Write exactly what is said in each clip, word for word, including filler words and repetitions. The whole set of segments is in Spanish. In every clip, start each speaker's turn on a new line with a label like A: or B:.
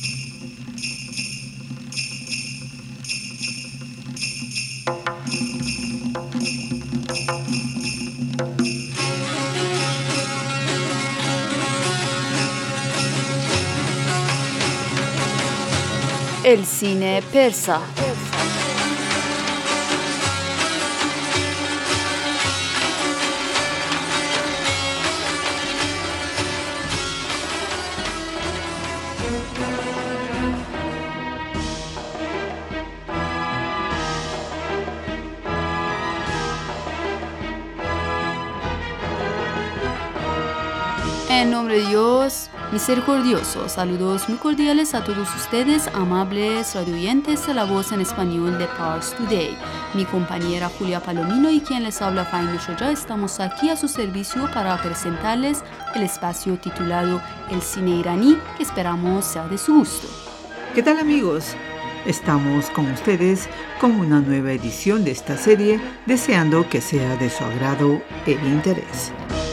A: El cine persa. En nombre de Dios misericordioso, saludos muy cordiales a todos ustedes, amables radioyentes de la voz en español de Pars Today. Mi compañera Julia Palomino y quien les habla Fahimi Shoja, estamos aquí a su servicio para presentarles el espacio titulado El cine iraní, que esperamos sea de su gusto.
B: ¿Qué tal, amigos? Estamos con ustedes con una nueva edición de esta serie, deseando que sea de su agrado e interés.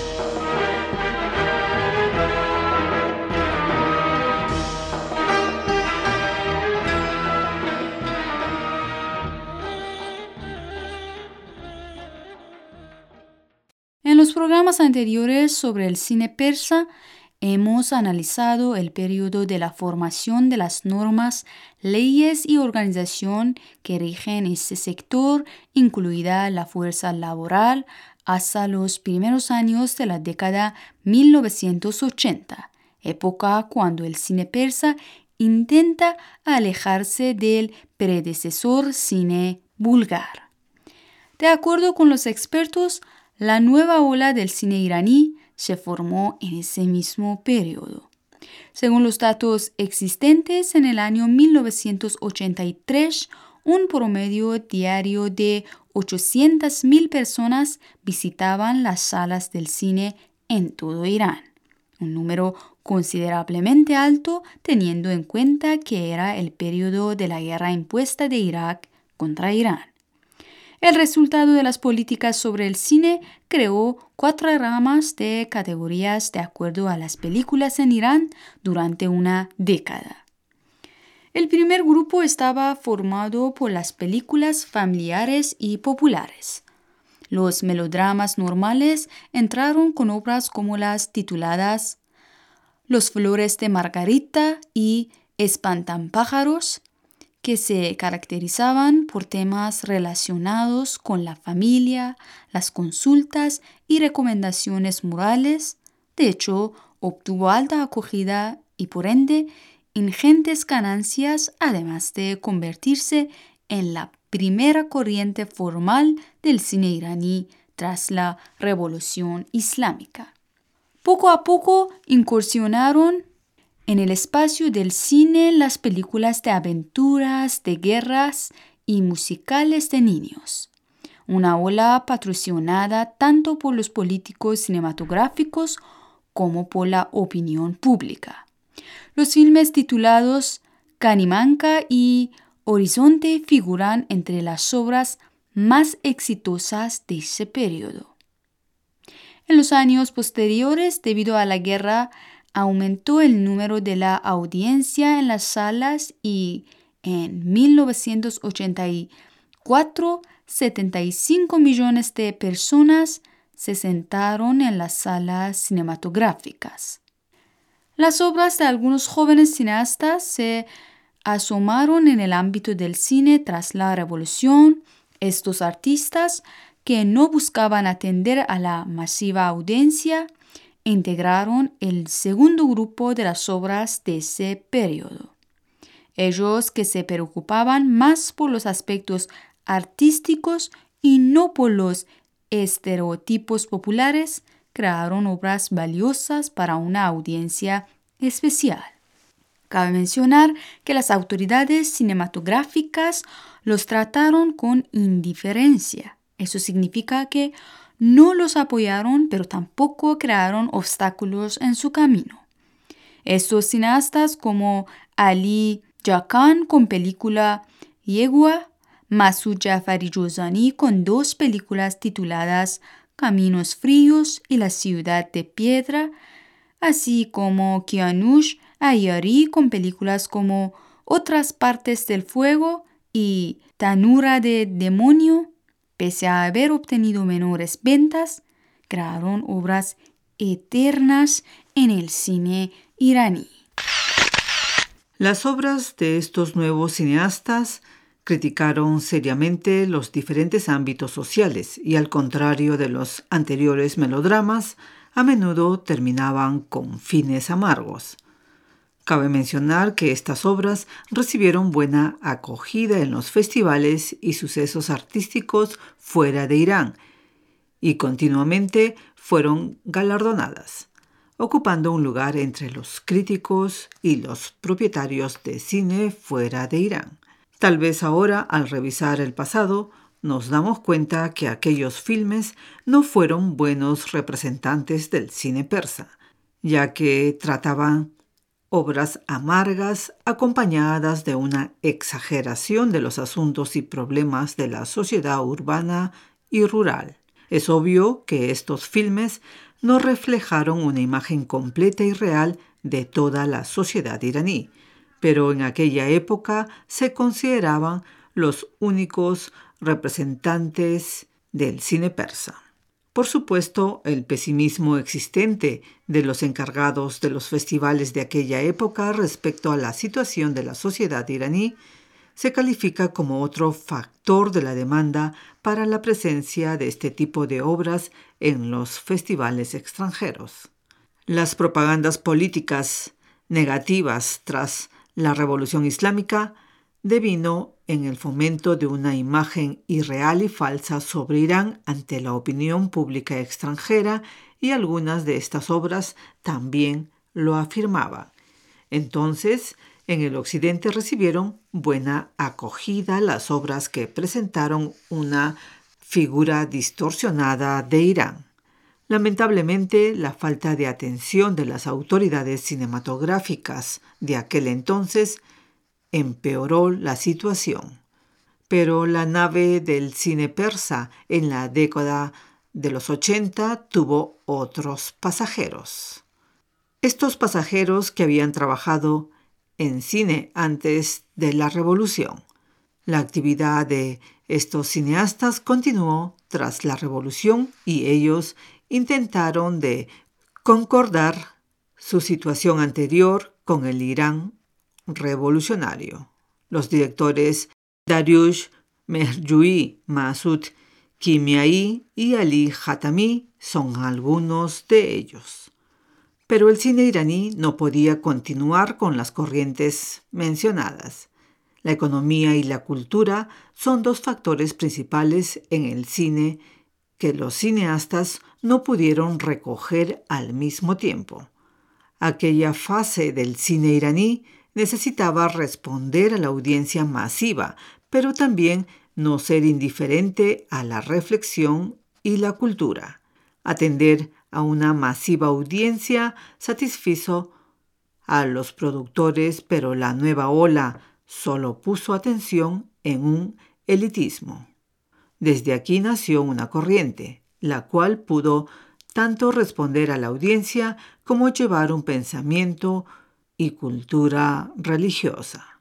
A: En los programas anteriores sobre el cine persa, hemos analizado el periodo de la formación de las normas, leyes y organización que rigen ese sector, incluida la fuerza laboral, hasta los primeros años de la década mil novecientos ochenta, época cuando el cine persa intenta alejarse del predecesor cine búlgar. De acuerdo con los expertos, la nueva ola del cine iraní se formó en ese mismo periodo. Según los datos existentes, en el año mil novecientos ochenta y tres, un promedio diario de ochocientas mil personas visitaban las salas del cine en todo Irán, un número considerablemente alto teniendo en cuenta que era el periodo de la guerra impuesta de Irak contra Irán. El resultado de las políticas sobre el cine creó cuatro ramas de categorías de acuerdo a las películas en Irán durante una década. El primer grupo estaba formado por las películas familiares y populares. Los melodramas normales entraron con obras como las tituladas Los Flores de Margarita y Espantampájaros, que se caracterizaban por temas relacionados con la familia, las consultas y recomendaciones morales. De hecho, obtuvo alta acogida y, por ende, ingentes ganancias, además de convertirse en la primera corriente formal del cine iraní tras la Revolución Islámica. Poco a poco incursionaron en el espacio del cine las películas de aventuras, de guerras y musicales de niños. Una ola patrocinada tanto por los políticos cinematográficos como por la opinión pública. Los filmes titulados Canimanca y Horizonte figuran entre las obras más exitosas de ese periodo. En los años posteriores, debido a la guerra, aumentó el número de la audiencia en las salas y en mil novecientos ochenta y cuatro, setenta y cinco millones de personas se sentaron en las salas cinematográficas. Las obras de algunos jóvenes cineastas se asomaron en el ámbito del cine tras la Revolución. Estos artistas, que no buscaban atender a la masiva audiencia, integraron el segundo grupo de las obras de ese periodo. Ellos que se preocupaban más por los aspectos artísticos y no por los estereotipos populares, crearon obras valiosas para una audiencia especial. Cabe mencionar que las autoridades cinematográficas los trataron con indiferencia. Eso significa que no los apoyaron, pero tampoco crearon obstáculos en su camino. Estos cineastas como Ali Jakan con película Yegua, Masud Jafari Jozani con dos películas tituladas Caminos Fríos y La Ciudad de Piedra, así como Kianush Ayari con películas como Otras partes del fuego y Tanura de demonio, pese a haber obtenido menores ventas, crearon obras eternas en el cine iraní.
B: Las obras de estos nuevos cineastas criticaron seriamente los diferentes ámbitos sociales y, al contrario de los anteriores melodramas, a menudo terminaban con fines amargos. Cabe mencionar que estas obras recibieron buena acogida en los festivales y sucesos artísticos fuera de Irán y continuamente fueron galardonadas, ocupando un lugar entre los críticos y los propietarios de cine fuera de Irán. Tal vez ahora, al revisar el pasado, nos damos cuenta que aquellos filmes no fueron buenos representantes del cine persa, ya que trataban obras amargas acompañadas de una exageración de los asuntos y problemas de la sociedad urbana y rural. Es obvio que estos filmes no reflejaron una imagen completa y real de toda la sociedad iraní, pero en aquella época se consideraban los únicos representantes del cine persa. Por supuesto, el pesimismo existente de los encargados de los festivales de aquella época respecto a la situación de la sociedad iraní se califica como otro factor de la demanda para la presencia de este tipo de obras en los festivales extranjeros. Las propagandas políticas negativas tras la Revolución Islámica devino en el fomento de una imagen irreal y falsa sobre Irán ante la opinión pública extranjera, y algunas de estas obras también lo afirmaban. Entonces, en el occidente recibieron buena acogida las obras que presentaron una figura distorsionada de Irán. Lamentablemente, la falta de atención de las autoridades cinematográficas de aquel entonces empeoró la situación. Pero la nave del cine persa en la década de los ochenta tuvo otros pasajeros. Estos pasajeros que habían trabajado en cine antes de la revolución. La actividad de estos cineastas continuó tras la revolución y ellos intentaron de concordar su situación anterior con el Irán revolucionario. Los directores Dariush Mehjui, Masoud Kimiai y Ali Khatami son algunos de ellos. Pero el cine iraní no podía continuar con las corrientes mencionadas. La economía y la cultura son dos factores principales en el cine que los cineastas no pudieron recoger al mismo tiempo. Aquella fase del cine iraní necesitaba responder a la audiencia masiva, pero también no ser indiferente a la reflexión y la cultura. Atender a una masiva audiencia satisfizo a los productores, pero la nueva ola solo puso atención en un elitismo. Desde aquí nació una corriente, la cual pudo tanto responder a la audiencia como llevar un pensamiento y cultura religiosa.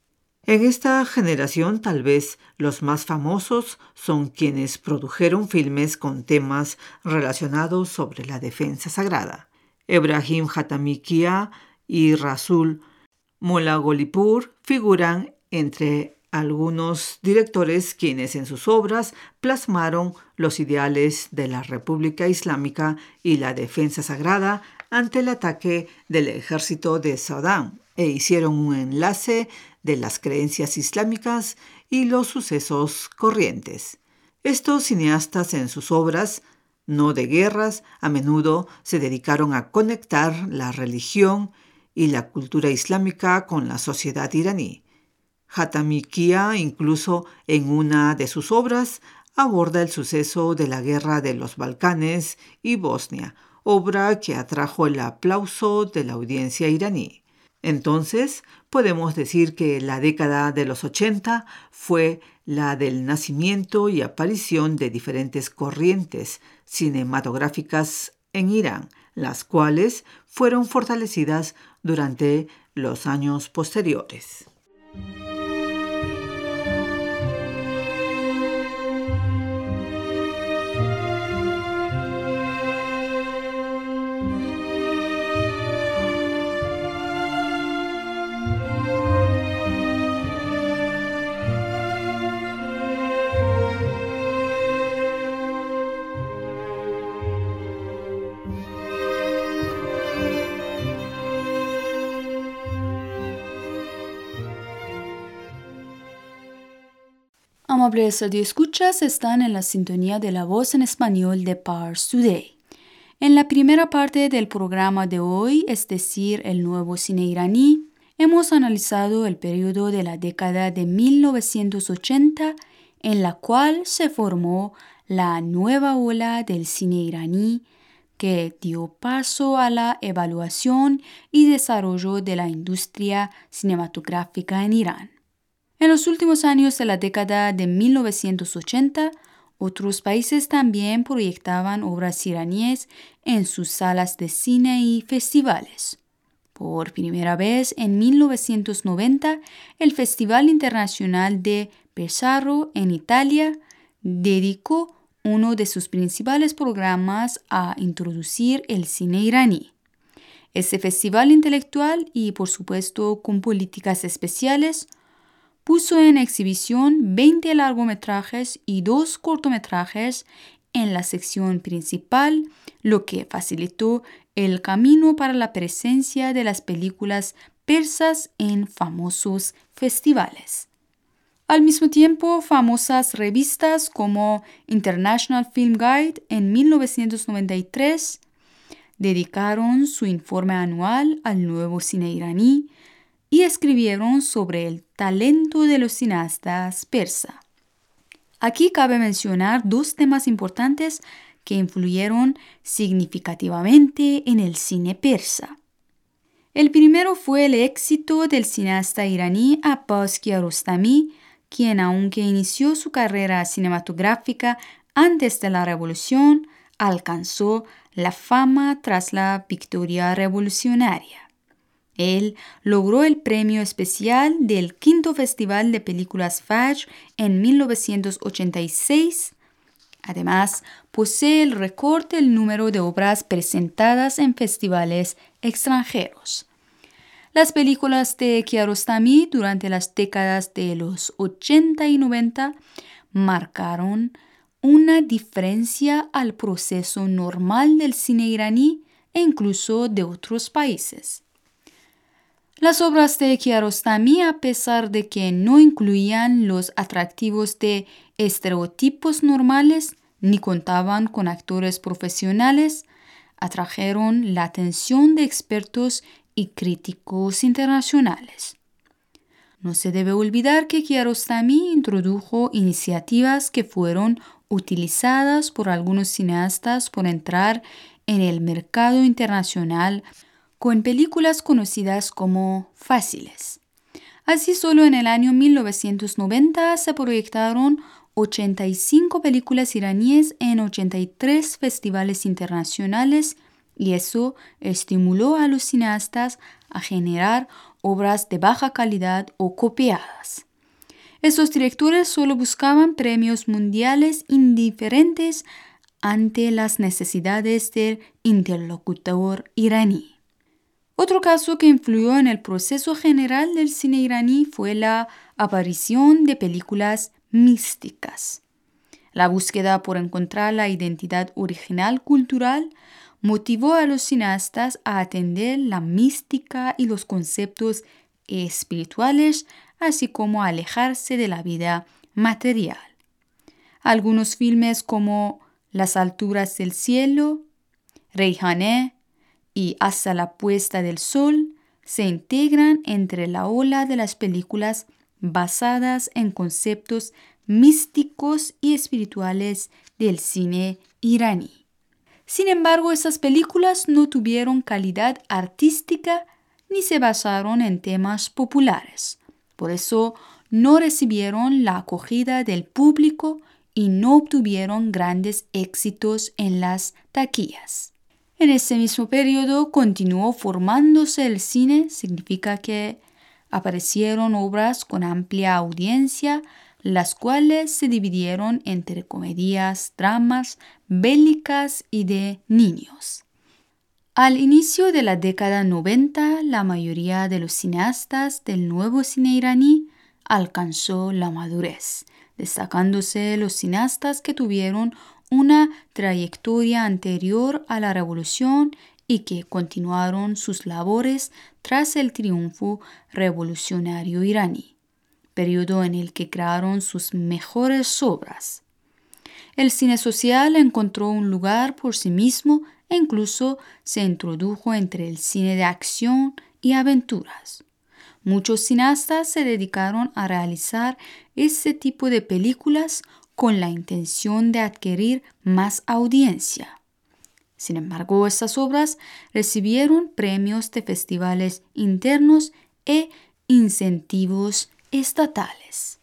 B: En esta generación, tal vez los más famosos son quienes produjeron filmes con temas relacionados sobre la defensa sagrada. Ebrahim Hatami Kia y Rasul Molla-Golipur figuran entre algunos directores quienes en sus obras plasmaron los ideales de la República Islámica y la defensa sagrada ante el ataque del ejército de Saddam, e hicieron un enlace de las creencias islámicas y los sucesos corrientes. Estos cineastas en sus obras, no de guerras, a menudo se dedicaron a conectar la religión y la cultura islámica con la sociedad iraní. Hatami Kia, incluso en una de sus obras, aborda el suceso de la guerra de los Balcanes y Bosnia, obra que atrajo el aplauso de la audiencia iraní. Entonces, podemos decir que la década de los ochenta fue la del nacimiento y aparición de diferentes corrientes cinematográficas en Irán, las cuales fueron fortalecidas durante los años posteriores.
A: Amables radioescuchas, están en la sintonía de la voz en español de Pars Today. En la primera parte del programa de hoy, es decir, el nuevo cine iraní, hemos analizado el periodo de la década de mil novecientos ochenta, en la cual se formó la nueva ola del cine iraní, que dio paso a la evaluación y desarrollo de la industria cinematográfica en Irán. En los últimos años de la década de mil novecientos ochenta, otros países también proyectaban obras iraníes en sus salas de cine y festivales. Por primera vez, en mil novecientos noventa, el Festival Internacional de Pesaro en Italia dedicó uno de sus principales programas a introducir el cine iraní. Ese festival intelectual y, por supuesto, con políticas especiales, puso en exhibición veinte largometrajes y dos cortometrajes en la sección principal, lo que facilitó el camino para la presencia de las películas persas en famosos festivales. Al mismo tiempo, famosas revistas como International Film Guide en mil novecientos noventa y tres dedicaron su informe anual al nuevo cine iraní y escribieron sobre el talento de los cineastas persa. Aquí cabe mencionar dos temas importantes que influyeron significativamente en el cine persa. El primero fue el éxito del cineasta iraní Abbas Kiarostami, quien, aunque inició su carrera cinematográfica antes de la revolución, alcanzó la fama tras la victoria revolucionaria. Él logró el premio especial del quinto Festival de Películas Fajr en mil novecientos ochenta y seis. Además, posee el récord del número de obras presentadas en festivales extranjeros. Las películas de Kiarostami durante las décadas de los ochenta y noventa marcaron una diferencia al proceso normal del cine iraní e incluso de otros países. Las obras de Kiarostami, a pesar de que no incluían los atractivos de estereotipos normales ni contaban con actores profesionales, atrajeron la atención de expertos y críticos internacionales. No se debe olvidar que Kiarostami introdujo iniciativas que fueron utilizadas por algunos cineastas por entrar en el mercado internacional con películas conocidas como fáciles. Así, solo en el año mil novecientos noventa se proyectaron ochenta y cinco películas iraníes en ochenta y tres festivales internacionales, y eso estimuló a los cineastas a generar obras de baja calidad o copiadas. Estos directores solo buscaban premios mundiales indiferentes ante las necesidades del interlocutor iraní. Otro caso que influyó en el proceso general del cine iraní fue la aparición de películas místicas. La búsqueda por encontrar la identidad original cultural motivó a los cineastas a atender la mística y los conceptos espirituales, así como a alejarse de la vida material. Algunos filmes como Las alturas del cielo, Reyhaneh y Hasta la puesta del sol se integran entre la ola de las películas basadas en conceptos místicos y espirituales del cine iraní. Sin embargo, esas películas no tuvieron calidad artística ni se basaron en temas populares. Por eso no recibieron la acogida del público y no obtuvieron grandes éxitos en las taquillas. En ese mismo periodo continuó formándose el cine, significa que aparecieron obras con amplia audiencia, las cuales se dividieron entre comedias, dramas, bélicas y de niños. Al inicio de la década noventa, la mayoría de los cineastas del nuevo cine iraní alcanzó la madurez, destacándose los cineastas que tuvieron una trayectoria anterior a la revolución y que continuaron sus labores tras el triunfo revolucionario iraní, periodo en el que crearon sus mejores obras. El cine social encontró un lugar por sí mismo e incluso se introdujo entre el cine de acción y aventuras. Muchos cineastas se dedicaron a realizar ese tipo de películas con la intención de adquirir más audiencia. Sin embargo, estas obras recibieron premios de festivales internos e incentivos estatales.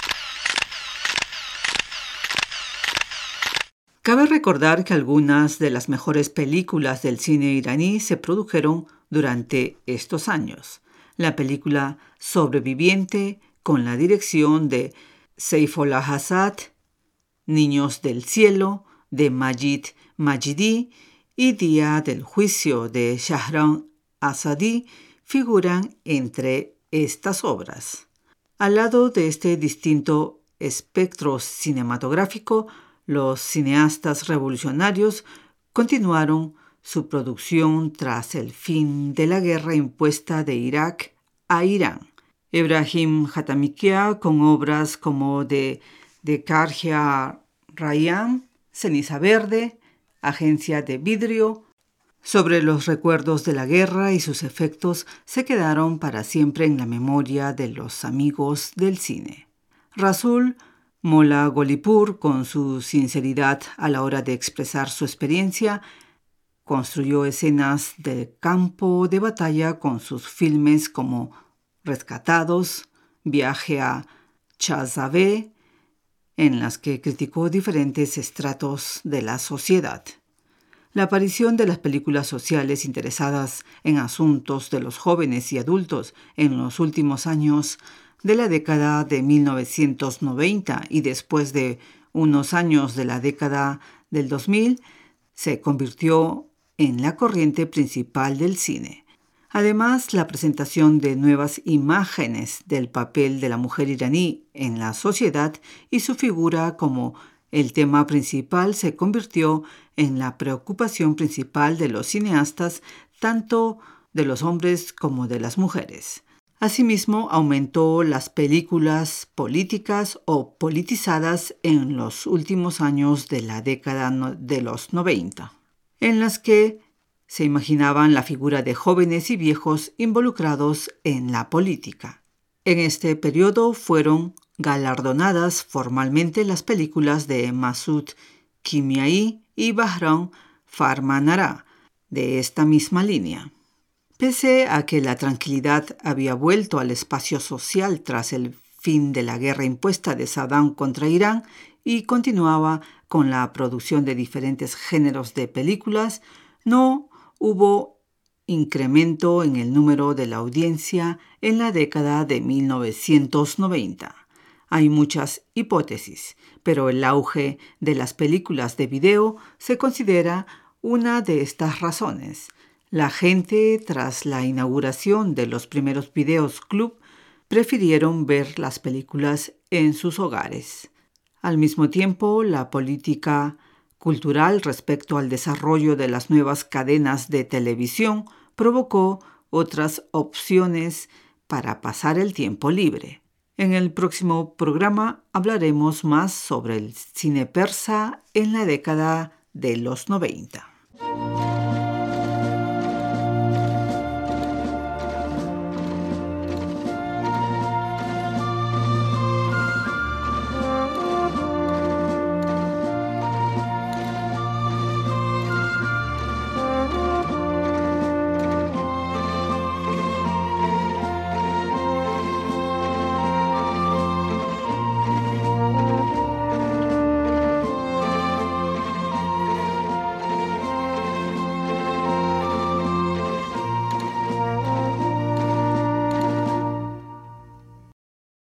B: Cabe recordar que algunas de las mejores películas del cine iraní se produjeron durante estos años. La película Sobreviviente, con la dirección de Saifullah Azad, Niños del Cielo, de Majid Majidi, y Día del Juicio, de Shahram Azadi, figuran entre estas obras. Al lado de este distinto espectro cinematográfico, los cineastas revolucionarios continuaron su producción tras el fin de la guerra impuesta de Irak a Irán. Ebrahim Hatamikia, con obras como de de Karja Rayyan, Ceniza Verde, Agencia de Vidrio, sobre los recuerdos de la guerra y sus efectos, se quedaron para siempre en la memoria de los amigos del cine. Rasul Molla Golipur, con su sinceridad a la hora de expresar su experiencia, construyó escenas de campo de batalla con sus filmes como Rescatados, Viaje a Chazabé, en las que criticó diferentes estratos de la sociedad. La aparición de las películas sociales interesadas en asuntos de los jóvenes y adultos en los últimos años de la década de mil novecientos noventa y después de unos años de la década del dos mil, se convirtió en la corriente principal del cine. Además, la presentación de nuevas imágenes del papel de la mujer iraní en la sociedad y su figura como el tema principal se convirtió en la preocupación principal de los cineastas, tanto de los hombres como de las mujeres. Asimismo, aumentó las películas políticas o politizadas en los últimos años de la década de los noventa, en las que se imaginaban la figura de jóvenes y viejos involucrados en la política. En este periodo fueron galardonadas formalmente las películas de Masoud Kimiai y Bahram Farmanara, de esta misma línea. Pese a que la tranquilidad había vuelto al espacio social tras el fin de la guerra impuesta de Saddam contra Irán y continuaba con la producción de diferentes géneros de películas, no hubo incremento en el número de la audiencia en la década de mil novecientos noventa. Hay muchas hipótesis, pero el auge de las películas de video se considera una de estas razones. La gente, tras la inauguración de los primeros videos club, prefirieron ver las películas en sus hogares. Al mismo tiempo, la política cultural respecto al desarrollo de las nuevas cadenas de televisión provocó otras opciones para pasar el tiempo libre. En el próximo programa hablaremos más sobre el cine persa en la década de los noventa.